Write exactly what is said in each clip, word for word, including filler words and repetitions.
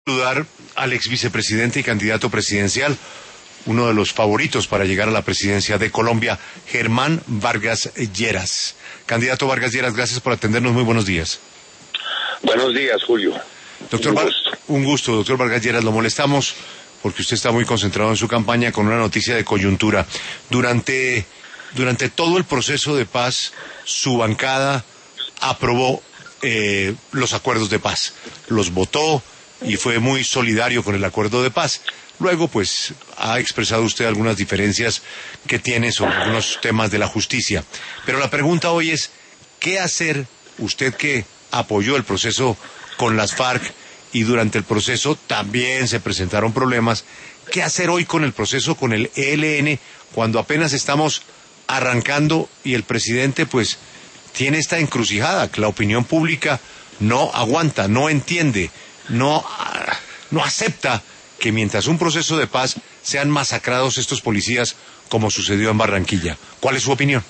Saludar al ex vicepresidente y candidato presidencial, uno de los favoritos para llegar a la presidencia de Colombia, Germán Vargas Lleras. Candidato Vargas Lleras, gracias por atendernos, muy buenos días. Buenos días, Julio. Doctor, un gusto. un gusto, doctor Vargas Lleras, lo molestamos porque usted está muy concentrado en su campaña con una noticia de coyuntura. Durante, durante todo el proceso de paz, su bancada aprobó eh, los acuerdos de paz, los votó y fue muy solidario con el acuerdo de paz. Luego, pues, ha expresado usted algunas diferencias que tiene sobre algunos temas de la justicia. Pero la pregunta hoy es, ¿qué hacer usted que apoyó el proceso con las FARC y durante el proceso también se presentaron problemas? ¿Qué hacer hoy con el proceso con el E L N cuando apenas estamos arrancando y el presidente, pues, tiene esta encrucijada que la opinión pública no aguanta, no entiende, no, no acepta que mientras un proceso de paz sean masacrados estos policías como sucedió en Barranquilla? ¿Cuál es su opinión?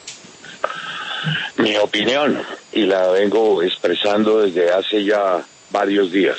Mi opinión, y la vengo expresando desde hace ya varios días,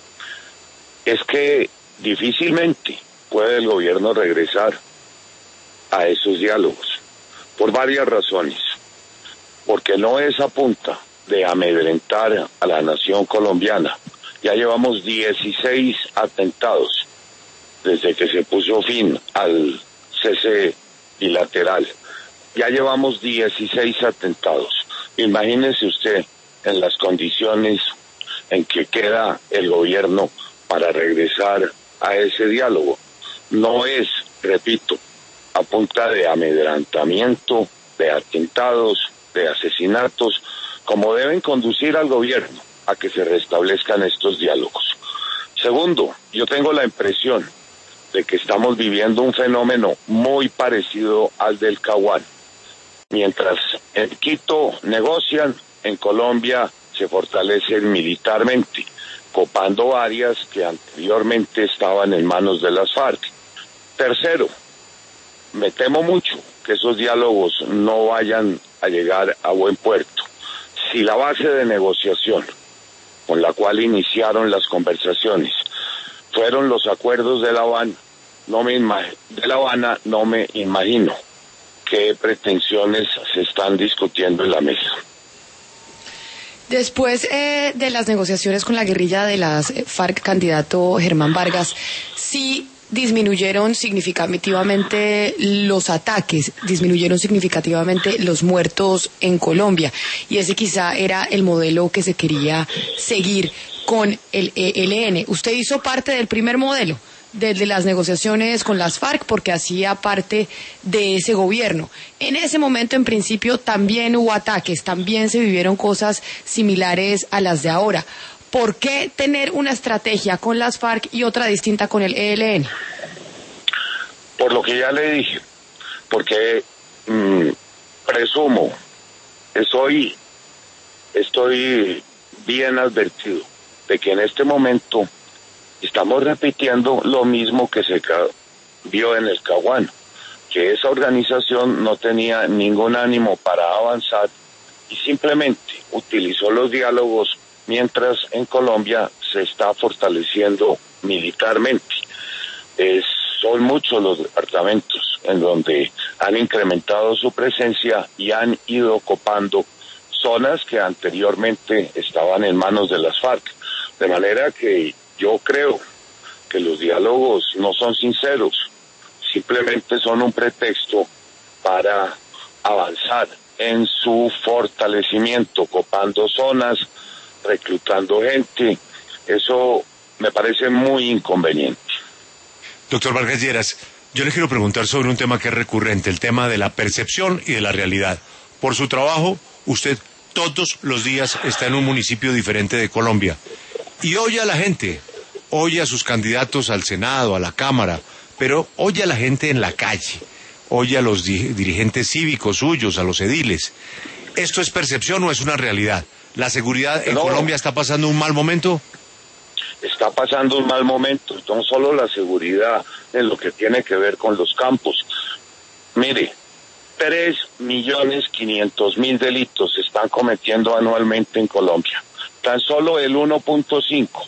es que difícilmente puede el gobierno regresar a esos diálogos, por varias razones. Porque no es a punta de amedrentar a la nación colombiana. Ya llevamos dieciséis atentados desde que se puso fin al cese bilateral. Ya llevamos dieciséis atentados. Imagínese usted en las condiciones en que queda el gobierno para regresar a ese diálogo. No es, repito, a punta de amedrentamiento, de atentados, de asesinatos, como deben conducir al gobierno a que se restablezcan estos diálogos. Segundo, yo tengo la impresión de que estamos viviendo un fenómeno muy parecido al del Caguán. Mientras en Quito negocian, en Colombia se fortalecen militarmente, copando áreas que anteriormente estaban en manos de las FARC. Tercero, me temo mucho que esos diálogos no vayan a llegar a buen puerto. Si la base de negociación con la cual iniciaron las conversaciones fueron los acuerdos de La Habana, no me imag- de La Habana, no me imagino qué pretensiones se están discutiendo en la mesa. Después eh, de las negociaciones con la guerrilla de las FARC, candidato Germán Vargas, sí disminuyeron significativamente los ataques, disminuyeron significativamente los muertos en Colombia, y ese quizá era el modelo que se quería seguir con el E L N. Usted hizo parte del primer modelo, desde las negociaciones con las FARC, porque hacía parte de ese gobierno. En ese momento, en principio, también hubo ataques, también se vivieron cosas similares a las de ahora. ¿Por qué tener una estrategia con las FARC y otra distinta con el E L N? Por lo que ya le dije, porque mmm, presumo, estoy, estoy bien advertido de que en este momento estamos repitiendo lo mismo que se vio en el Caguán, que esa organización no tenía ningún ánimo para avanzar y simplemente utilizó los diálogos mientras en Colombia se está fortaleciendo militarmente. Es, son muchos los departamentos en donde han incrementado su presencia y han ido ocupando zonas que anteriormente estaban en manos de las FARC. De manera que yo creo que los diálogos no son sinceros, simplemente son un pretexto para avanzar en su fortalecimiento, copando zonas, reclutando gente. Eso me parece muy inconveniente. Doctor Vargas Lleras, yo le quiero preguntar sobre un tema que es recurrente, el tema de la percepción y de la realidad. Por su trabajo, usted todos los días está en un municipio diferente de Colombia y oye a la gente, oye a sus candidatos al Senado, a la Cámara, pero oye a la gente en la calle, oye a los di- dirigentes cívicos suyos, a los ediles. ¿Esto es percepción o es una realidad? ¿La seguridad en No. Colombia está pasando un mal momento? Está pasando un mal momento, no solo la seguridad en lo que tiene que ver con los campos. Mire, tres millones quinientos mil delitos se están cometiendo anualmente en Colombia. Tan solo el uno punto cinco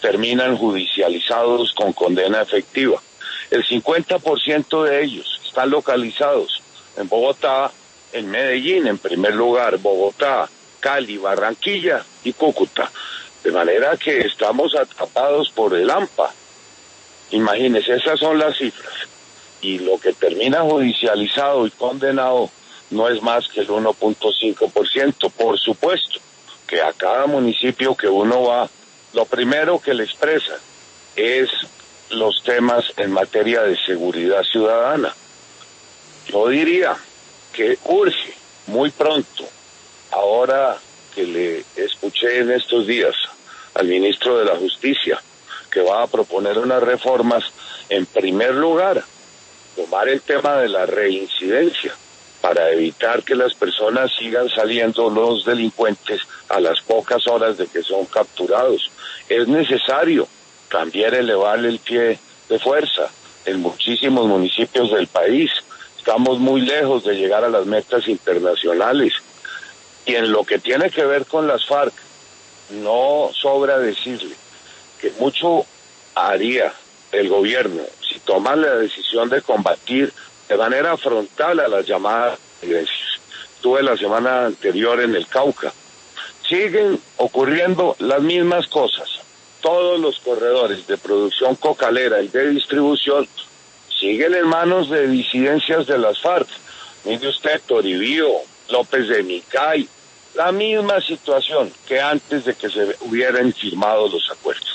terminan judicializados con condena efectiva. El cincuenta por ciento de ellos están localizados en Bogotá, en Medellín en primer lugar, Bogotá, Cali, Barranquilla y Cúcuta. De manera que estamos atrapados por el AMPA. Imagínense, esas son las cifras. Y lo que termina judicializado y condenado no es más que el uno punto cinco por ciento. Por supuesto que a cada municipio que uno va, lo primero que le expresa es los temas en materia de seguridad ciudadana. Yo diría que urge muy pronto, ahora que le escuché en estos días al ministro de la Justicia, que va a proponer unas reformas, en primer lugar, tomar el tema de la reincidencia, para evitar que las personas sigan saliendo, los delincuentes, a las pocas horas de que son capturados. Es necesario también elevarle el pie de fuerza en muchísimos municipios del país. Estamos muy lejos de llegar a las metas internacionales. Y en lo que tiene que ver con las FARC, no sobra decirle que mucho haría el gobierno si toman la decisión de combatir de manera frontal a las llamadas violencias. Estuve la semana anterior en el Cauca. Siguen ocurriendo las mismas cosas. Todos los corredores de producción cocalera y de distribución siguen en manos de disidencias de las FARC. Mire usted, Toribío, López de Micay, la misma situación que antes de que se hubieran firmado los acuerdos.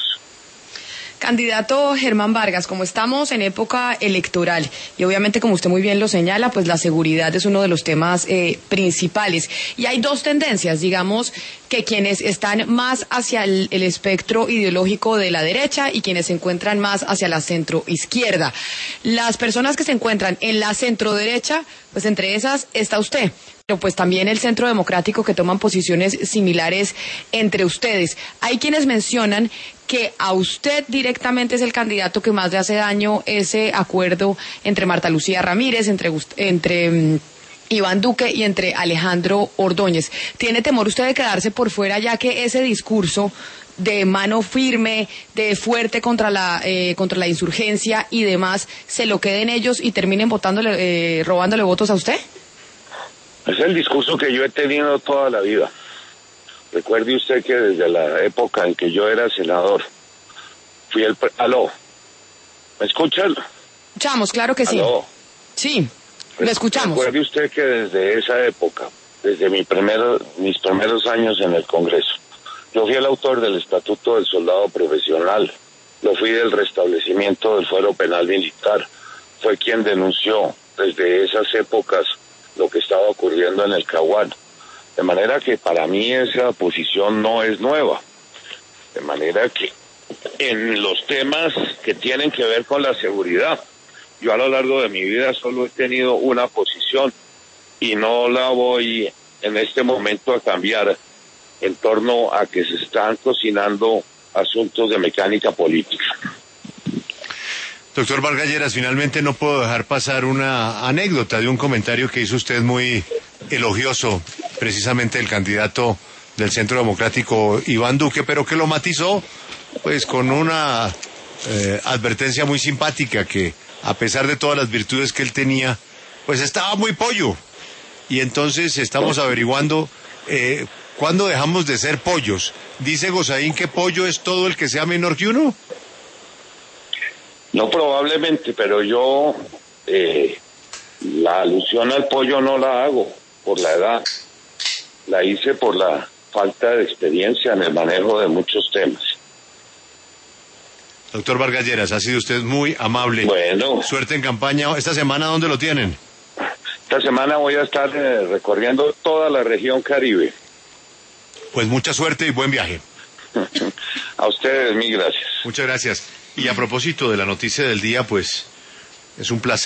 Candidato Germán Vargas, como estamos en época electoral y obviamente como usted muy bien lo señala, pues la seguridad es uno de los temas eh, principales y hay dos tendencias, digamos, que quienes están más hacia el, el espectro ideológico de la derecha y quienes se encuentran más hacia la centroizquierda. Las personas que se encuentran en la centroderecha, pues entre esas está usted. Pero pues también el Centro Democrático, que toman posiciones similares entre ustedes. Hay quienes mencionan que a usted directamente es el candidato que más le hace daño ese acuerdo entre Marta Lucía Ramírez, entre, entre um, Iván Duque y entre Alejandro Ordóñez. ¿Tiene temor usted de quedarse por fuera, ya que ese discurso de mano firme, de fuerte contra la eh, contra la insurgencia y demás, se lo queden ellos y terminen votándole, eh, robándole votos a usted? Es el discurso que yo he tenido toda la vida. Recuerde usted que desde la época en que yo era senador, fui el... Pre... ¿Aló? ¿Me escuchan? Escuchamos, claro que sí. ¿Aló? Sí, lo escuchamos. Recuerde usted que desde esa época, desde mi primero, mis primeros años en el Congreso, yo fui el autor del Estatuto del Soldado Profesional, lo fui del restablecimiento del fuero penal militar, fue quien denunció desde esas épocas lo que estaba ocurriendo en el Caguán. De manera que para mí esa posición no es nueva. De manera que en los temas que tienen que ver con la seguridad, yo a lo largo de mi vida solo he tenido una posición y no la voy en este momento a cambiar en torno a que se están cocinando asuntos de mecánica política. Doctor Vargas Lleras, finalmente no puedo dejar pasar una anécdota de un comentario que hizo usted muy elogioso, precisamente del candidato del Centro Democrático, Iván Duque, pero que lo matizó pues con una eh, advertencia muy simpática, que a pesar de todas las virtudes que él tenía, pues estaba muy pollo. Y entonces estamos averiguando eh, cuándo dejamos de ser pollos. Dice Gozaín que pollo es todo el que sea menor que uno. No, probablemente, pero yo eh, la alusión al pollo no la hago por la edad, la hice por la falta de experiencia en el manejo de muchos temas. Doctor Vargas Lleras, ha sido usted muy amable. Bueno. Suerte en campaña. ¿Esta semana dónde lo tienen? Esta semana voy a estar eh, recorriendo toda la región Caribe. Pues mucha suerte y buen viaje. A ustedes, mil gracias. Muchas gracias. Y a propósito de la noticia del día, pues es un placer.